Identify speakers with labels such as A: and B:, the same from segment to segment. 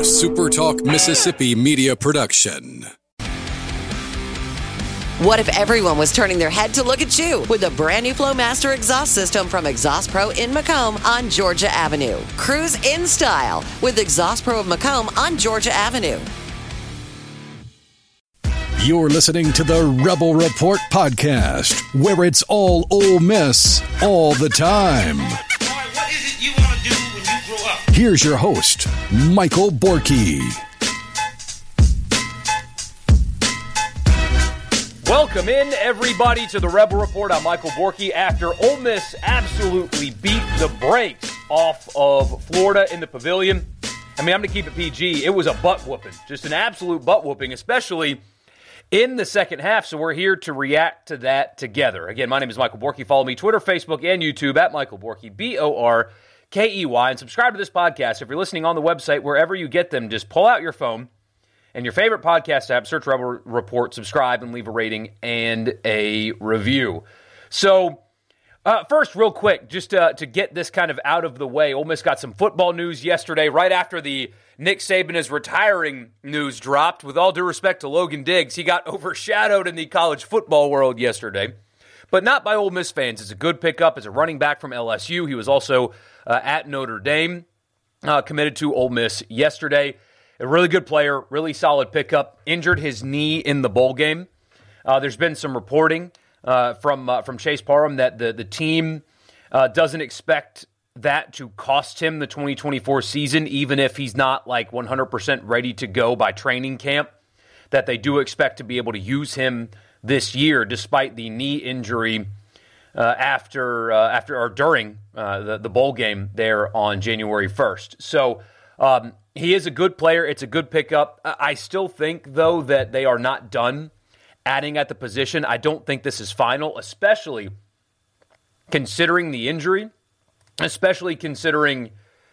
A: SuperTalk Mississippi media production.
B: What if everyone was turning their head to look at you with a brand new Flowmaster exhaust system from Exhaust Pro in Macomb on Georgia Avenue? Cruise in style with Exhaust Pro of Macomb on Georgia Avenue.
A: You're listening to the Rebel Report podcast, where it's all Ole Miss all the time.
C: What is it you want to do when you grow up?
A: Here's your host, Michael Borky.
D: Welcome in, everybody, to the Rebel Report. I'm Michael Borky. After Ole Miss absolutely beat the brakes off of Florida in the Pavilion, I'm going to keep it PG. It was a butt-whooping, just an absolute butt-whooping, especially in the second half, so we're here to react to that together. Again, my name is Michael Borky. Follow me Twitter, Facebook, and YouTube at Michael Borky, Borkey, and subscribe to this podcast. If you're listening on the website, wherever you get them, just pull out your phone and your favorite podcast app, search Rebel Report, subscribe, and leave a rating and a review. So, first, real quick, just to get this kind of out of the way, Ole Miss got some football news yesterday, right after the Nick Saban is retiring news dropped. With all due respect to Logan Diggs, he got overshadowed in the college football world yesterday, but not by Ole Miss fans. It's a good pickup as a running back from LSU. He was also at Notre Dame, committed to Ole Miss yesterday. A really good player, really solid pickup. Injured his knee in the bowl game. There's been some reporting from Chase Parham that the team doesn't expect that to cost him the 2024 season, even if he's not like 100% ready to go by training camp, that they do expect to be able to use him this year despite the knee injury after or during the bowl game there on January 1st. So he is a good player. It's a good pickup. I still think, though, that they are not done adding at the position. I don't think this is final, especially considering the injury, especially considering,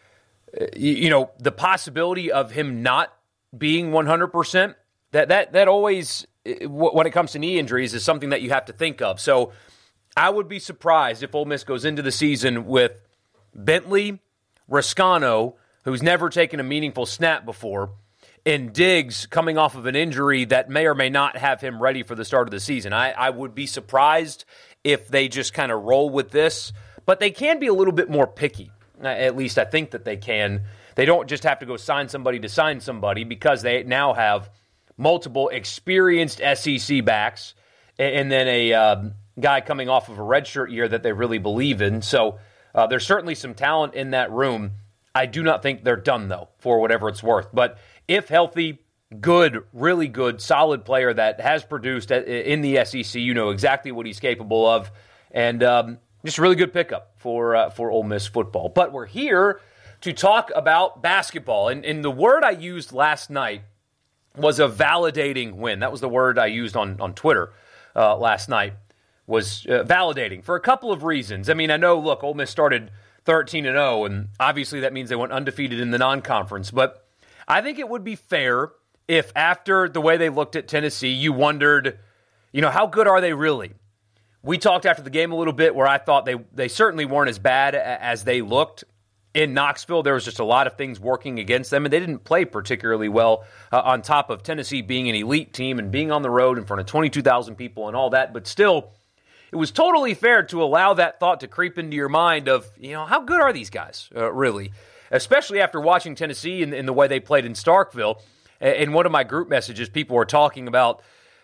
D: the possibility of him not being 100%. That always, when it comes to knee injuries, is something that you have to think of. So I would be surprised if Ole Miss goes into the season with Bentley, Riscano, who's never taken a meaningful snap before, and Diggs coming off of an injury that may or may not have him ready for the start of the season. I would be surprised if they just kind of roll with this, but they can be a little bit more picky. At least I think that they can. They don't just have to go sign somebody to sign somebody, because they now have multiple experienced SEC backs and then a guy coming off of a redshirt year that they really believe in. So there's certainly some talent in that room. I do not think they're done, though, for whatever it's worth. But if healthy, good, really good, solid player that has produced in the SEC, you know exactly what he's capable of. And just a really good pickup for Ole Miss football. But we're here to talk about basketball. And the word I used last night was a validating win. That was the word I used on Twitter last night, was validating for a couple of reasons. I mean, I know, look, Ole Miss started 13-0, and obviously that means they went undefeated in the non-conference. But I think it would be fair if after the way they looked at Tennessee, you wondered, how good are they really? We talked after the game a little bit where I thought they certainly weren't as bad as they looked. In Knoxville, there was just a lot of things working against them, and they didn't play particularly well on top of Tennessee being an elite team and being on the road in front of 22,000 people and all that. But still, it was totally fair to allow that thought to creep into your mind of, how good are these guys, really? Especially after watching Tennessee in the way they played in Starkville. In one of my group messages, people were talking about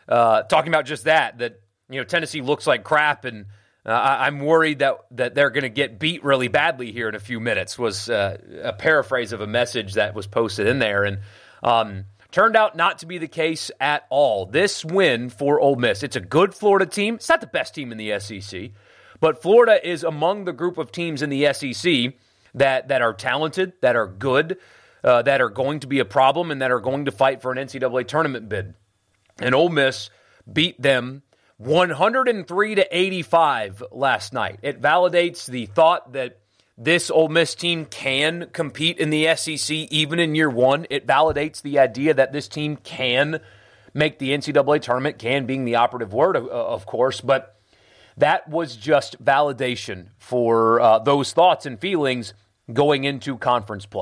D: just that Tennessee looks like crap, and I'm worried that they're going to get beat really badly here in a few minutes, was a paraphrase of a message that was posted in there. And turned out not to be the case at all. This win for Ole Miss, it's a good Florida team. It's not the best team in the SEC, but Florida is among the group of teams in the SEC that are talented, that are good, that are going to be a problem, and that are going to fight for an NCAA tournament bid. And Ole Miss beat them 103-85 last night. It validates the thought that this Ole Miss team can compete in the SEC even in year one. It validates the idea that this team can make the NCAA tournament, can being the operative word, of course, but that was just validation for those thoughts and feelings going into conference play.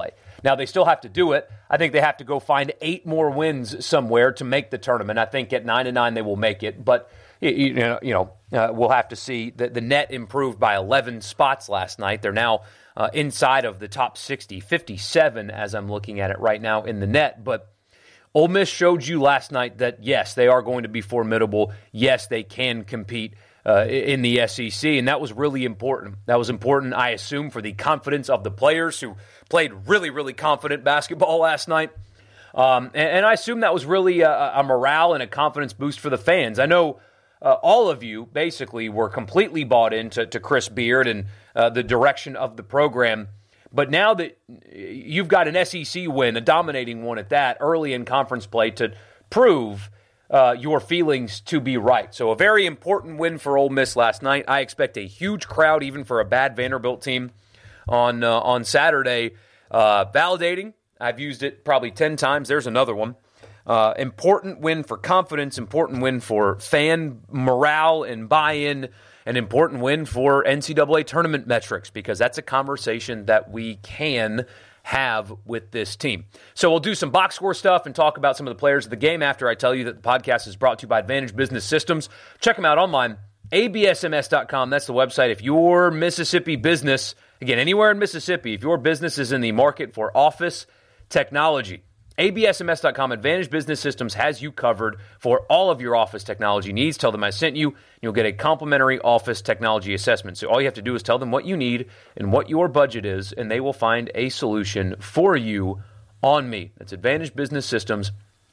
D: Now, they still have to do it. I think they have to go find 8 more wins somewhere to make the tournament. I think at 9-9 they will make it, but we'll have to see. The net improved by 11 spots last night. They're now inside of the top 60, 57 as I'm looking at it right now in the net. But Ole Miss showed you last night that, yes, they are going to be formidable. Yes, they can compete in the SEC, and that was really important. That was important, I assume, for the confidence of the players who played really, really confident basketball last night. And I assume that was really a morale and a confidence boost for the fans. I know all of you basically were completely bought into Chris Beard and the direction of the program. But now that you've got an SEC win, a dominating one at that, early in conference play to prove your feelings to be right. So a very important win for Ole Miss last night. I expect a huge crowd, even for a bad Vanderbilt team, on Saturday. Validating. I've used it probably 10 times. There's another one. Important win for confidence, important win for fan morale and buy-in, an important win for NCAA tournament metrics, because that's a conversation that we can have with this team. So we'll do some box score stuff and talk about some of the players of the game after I tell you that the podcast is brought to you by Advantage Business Systems. Check them out online, absms.com. That's the website. If your Mississippi business, again, anywhere in Mississippi, if your business is in the market for office technology, absms.com, Advantage Business Systems has you covered for all of your office technology needs. Tell them I sent you. You'll get a complimentary office technology assessment. So all you have to do is tell them what you need and what your budget is, and they will find a solution for you on me. That's Advantage Business Systems,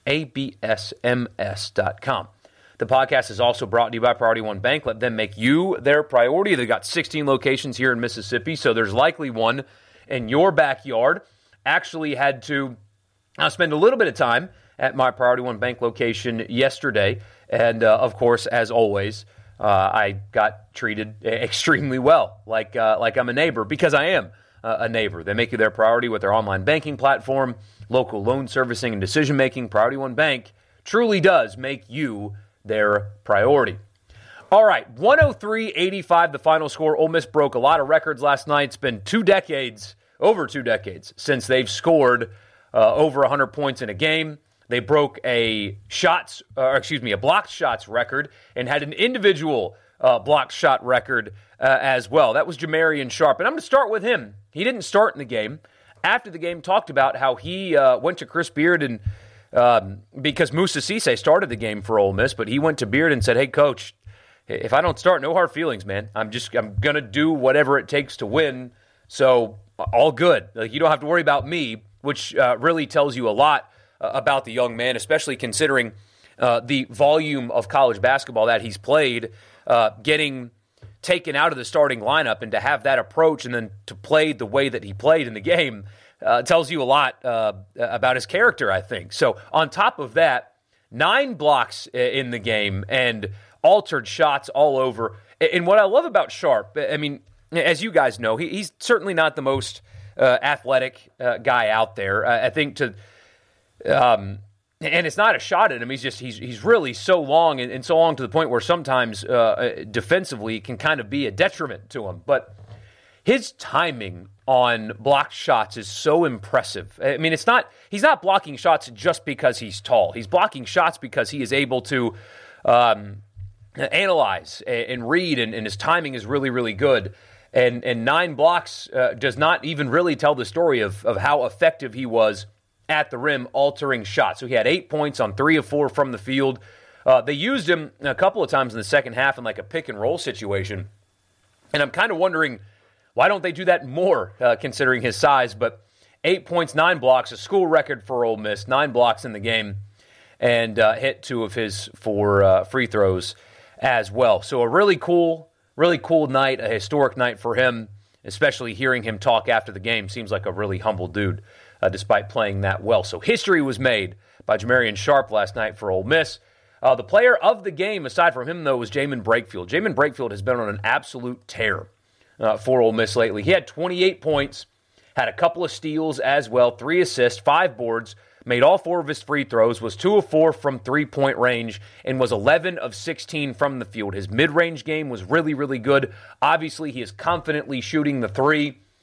D: absms.com. The podcast is also brought to you by Priority One Bank. Let them make you their priority. They've got 16 locations here in Mississippi, so there's likely one in your backyard. Actually had to spend a little bit of time at my Priority One Bank location yesterday, and of course, as always, I got treated extremely well, like I'm a neighbor, because I am a neighbor. They make you their priority with their online banking platform, local loan servicing and decision-making. Priority One Bank truly does make you their priority. All right, 103-85, the final score. Ole Miss broke a lot of records last night. It's been over 2 decades since they've scored over 100 points in a game. They broke a blocked shots record and had an individual blocked shot record as well. That was Jamarian Sharp. And I'm going to start with him. He didn't start in the game. After the game, talked about how he went to Chris Beard and because Moussa Cisse started the game for Ole Miss, but he went to Beard and said, "Hey, Coach, if I don't start, no hard feelings, man. I'm going to do whatever it takes to win. So all good. Like, you don't have to worry about me," which really tells you a lot about the young man, especially considering the volume of college basketball that he's played, getting taken out of the starting lineup, and to have that approach and then to play the way that he played in the game tells you a lot about his character, I think. So on top of that, 9 blocks in the game and altered shots all over. And what I love about Sharp, I mean, as you guys know, he's certainly not the most athletic guy out there. I think and it's not a shot at him. He's really so long and so long to the point where sometimes defensively it can kind of be a detriment to him. But his timing on blocked shots is so impressive. I mean, he's not blocking shots just because he's tall. He's blocking shots because he is able to analyze and read, and his timing is really, really good. And 9 blocks does not even really tell the story of how effective he was at the rim altering shots. So he had 8 points on 3 of 4 from the field. They used him a couple of times in the second half in like a pick and roll situation. And I'm kind of wondering, why don't they do that more considering his size? But 8 points, 9 blocks, a school record for Ole Miss, 9 blocks in the game, and hit 2 of his 4 free throws as well. So a really cool night, a historic night for him, especially hearing him talk after the game. Seems like a really humble dude, despite playing that well. So history was made by Jamarian Sharp last night for Ole Miss. The player of the game, aside from him, though, was Jamin Brakefield. Jamin Brakefield has been on an absolute tear for Ole Miss lately. He had 28 points, had a couple of steals as well, 3 assists, 5 boards, made all 4 of his free throws, was 2 of 4 from three-point range, and was 11 of 16 from the field. His mid-range game was really, really good. Obviously, he is confidently shooting the 3.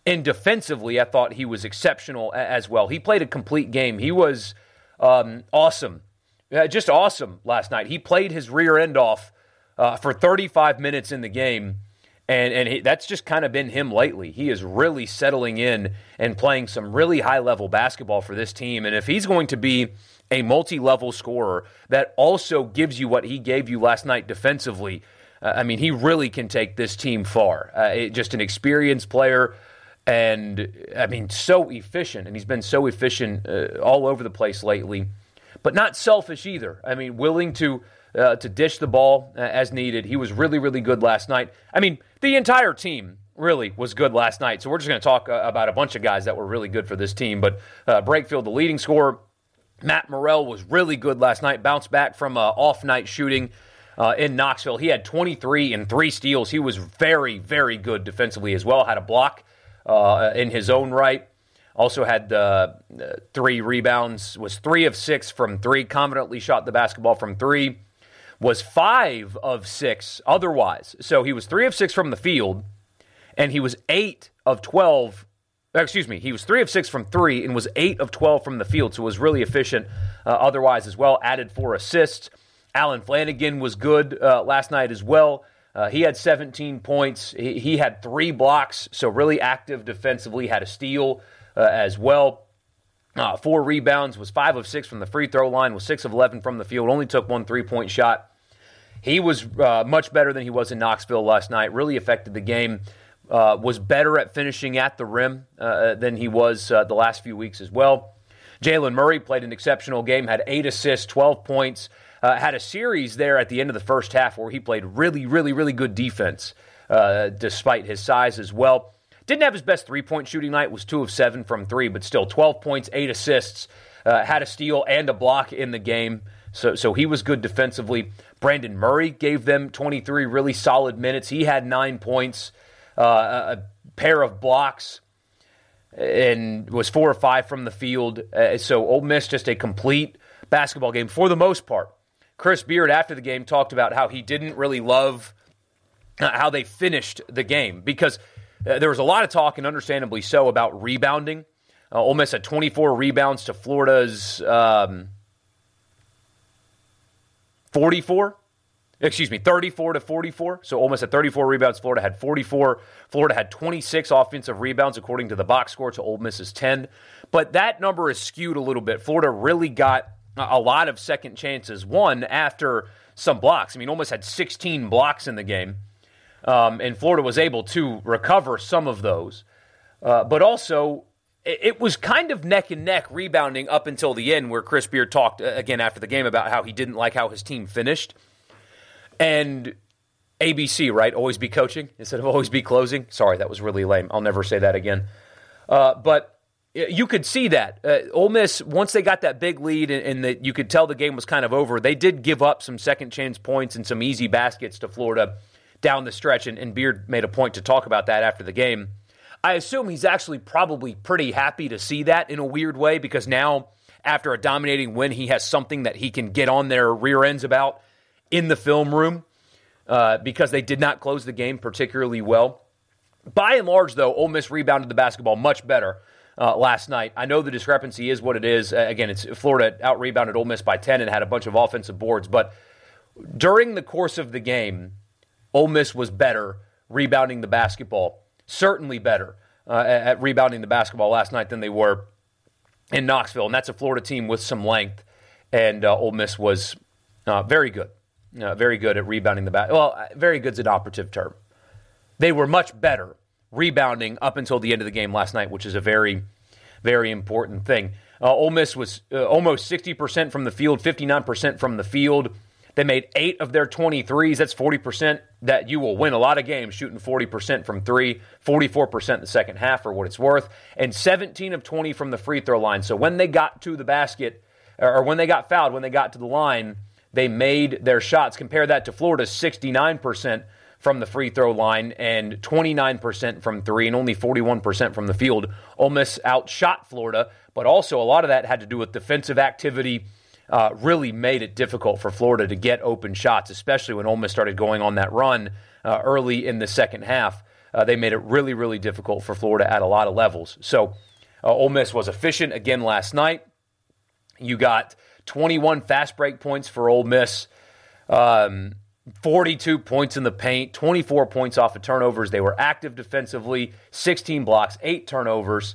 D: And defensively, I thought he was exceptional as well. He played a complete game. He was awesome, just awesome last night. He played his rear end off for 35 minutes in the game, and that's just kind of been him lately. He is really settling in and playing some really high-level basketball for this team. And if he's going to be a multi-level scorer that also gives you what he gave you last night defensively, he really can take this team far. Just an experienced player, and so efficient. And he's been so efficient all over the place lately, but not selfish either. Willing to dish the ball as needed. He was really, really good last night. The entire team really was good last night. So we're just going to talk about a bunch of guys that were really good for this team. But Brakefield, the leading scorer. Matt Morrell was really good last night. Bounced back from off-night shooting in Knoxville. He had 23 and 3 steals. He was very, very good defensively as well. Had a block in his own right. Also had 3 rebounds. Was 3 of 6 from 3. Confidently shot the basketball from 3. Was 5 of 6 otherwise. So he was 3 of 6 from the field, and he was 8 of 12. He was 3 of 6 from 3 and was 8 of 12 from the field, so was really efficient otherwise as well. Added 4 assists. Alan Flanagan was good last night as well. He had 17 points. He had 3 blocks, so really active defensively. Had a steal as well. 4 rebounds, was 5 of 6 from the free throw line, was 6 of 11 from the field, only took 1 3-point shot. He was much better than he was in Knoxville last night, really affected the game. Was better at finishing at the rim than he was the last few weeks as well. Jalen Murray played an exceptional game, had 8 assists, 12 points, had a series there at the end of the first half where he played really, really, really good defense despite his size as well. Didn't have his best 3-point shooting night, was 2 of 7 from 3, but still 12 points, 8 assists, had a steal and a block in the game. So he was good defensively. Brandon Murray gave them 23 really solid minutes. He had 9 points, a pair of blocks, and was 4 or 5 from the field. So Ole Miss, just a complete basketball game for the most part. Chris Beard, after the game, talked about how he didn't really love how they finished the game because there was a lot of talk, and understandably so, about rebounding. Ole Miss had 24 rebounds to Florida's 34 to 44. So Ole Miss had 34 rebounds. Florida had 44. Florida had 26 offensive rebounds, according to the box score, to Ole Miss's 10. But that number is skewed a little bit. Florida really got a lot of second chances, one after some blocks. Ole Miss had 16 blocks in the game, and Florida was able to recover some of those. But also, it was kind of neck and neck rebounding up until the end, where Chris Beard talked again after the game about how he didn't like how his team finished. And ABC, right? Always be coaching instead of always be closing. Sorry, that was really lame. I'll never say that again. But you could see that. Ole Miss, once they got that big lead and that you could tell the game was kind of over, they did give up some second chance points and some easy baskets to Florida down the stretch. And Beard made a point to talk about that after the game. I assume he's actually probably pretty happy to see that in a weird way, because now, after a dominating win, he has something that he can get on their rear ends about in the film room, because they did not close the game particularly well. By and large, though, Ole Miss rebounded the basketball much better last night. I know the discrepancy is what it is. Again, it's Florida out-rebounded Ole Miss by 10 and had a bunch of offensive boards. But during the course of the game, Ole Miss was better rebounding the basketball, certainly better at rebounding the basketball last night than they were in Knoxville. And that's a Florida team with some length, and Ole Miss was very good. Very good at rebounding the basketball. Well, very good's an operative term. They were much better rebounding up until the end of the game last night, which is a very, very important thing. Ole Miss was almost 60% from the field, 59% from the field. They made 8 of their 23s. That's 40%. That you will win a lot of games shooting 40% from 3, 44% in the second half for what it's worth, and 17 of 20 from the free throw line. So when they got to the basket, or when they got fouled, when they got to the line, they made their shots. Compare that to Florida's 69% from the free throw line and 29% from 3 and only 41% from the field. Ole Miss outshot Florida, but also a lot of that had to do with defensive activity. Really made it difficult for Florida to get open shots, especially when Ole Miss started going on that run early in the second half. they made it really, really difficult for Florida at a lot of levels. So Ole Miss was efficient again last night. You got 21 fast break points for Ole Miss, 42 points in the paint, 24 points off of turnovers. They were active defensively, 16 blocks, 8 turnovers.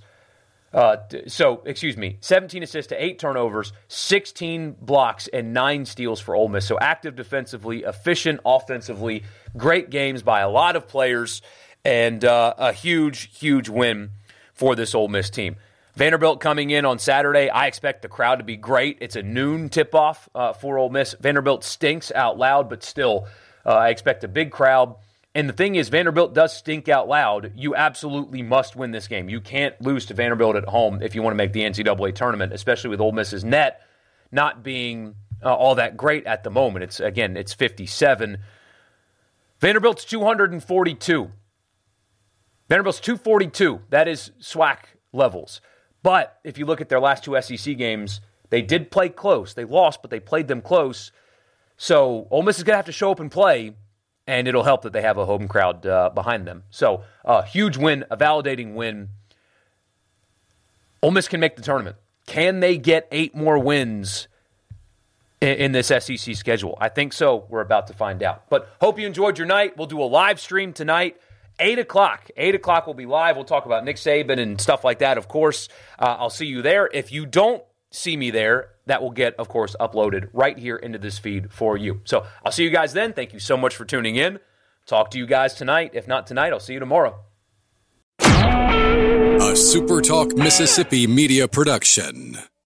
D: 17 assists to 8 turnovers, 16 blocks, and 9 steals for Ole Miss. So active defensively, efficient offensively, great games by a lot of players, and a huge, huge win for this Ole Miss team. Vanderbilt coming in on Saturday. I expect the crowd to be great. It's a noon tip-off for Ole Miss. Vanderbilt stinks out loud, but still, I expect a big crowd. And the thing is, Vanderbilt does stink out loud. You absolutely must win this game. You can't lose to Vanderbilt at home if you want to make the NCAA tournament, especially with Ole Miss's net not being all that great at the moment. It's 57. Vanderbilt's 242. Vanderbilt's 242. That is SWAC levels. But if you look at their last 2 SEC games, they did play close. They lost, but they played them close. So Ole Miss is going to have to show up and play, and it'll help that they have a home crowd behind them. So a huge win, a validating win. Ole Miss can make the tournament. Can they get 8 more wins in this SEC schedule? I think so. We're about to find out. But hope you enjoyed your night. We'll do a live stream tonight. 8 o'clock. 8 o'clock we'll be live. We'll talk about Nick Saban and stuff like that, of course. I'll see you there. If you don't see me there, that will get, of course, uploaded right here into this feed for you. So I'll see you guys then. Thank you so much for tuning in. Talk to you guys tonight. If not tonight, I'll see you tomorrow.
A: A SuperTalk Mississippi media production.